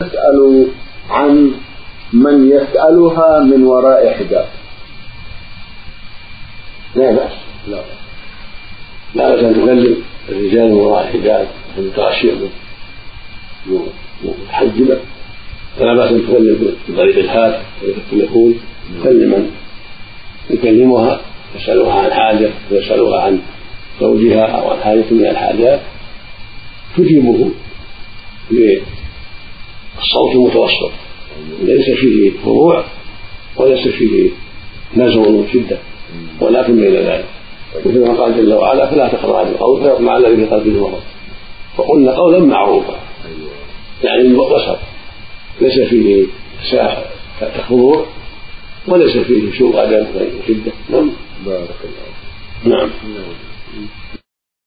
تسأل عن من يسألها من وراء حجاب. لا بأس، لا بأس أن تكلم الرجال من وراء حجاب متغشية متحجبة، فلا بأس أن تكلم بطريق الهاتف طريق التليفون، تكلم من يكلمها يسألها عن حاجة ويسألها عن زوجها أو عن حاجة من الحاجات، تجيبه بالصوت المتوسط ليس فيه فروع وليس فيه نزع وشدة، ولكن بين ذلك، مثل ما قال جل وعلا: فلا تخضعن بالقول فيطمع الذي في قلبه مرض، وقلنا قولا معروفا، يعني وسط ليس فيه تخضوع وليس فيه سوء أدب وشدة. بارك الله. نعم.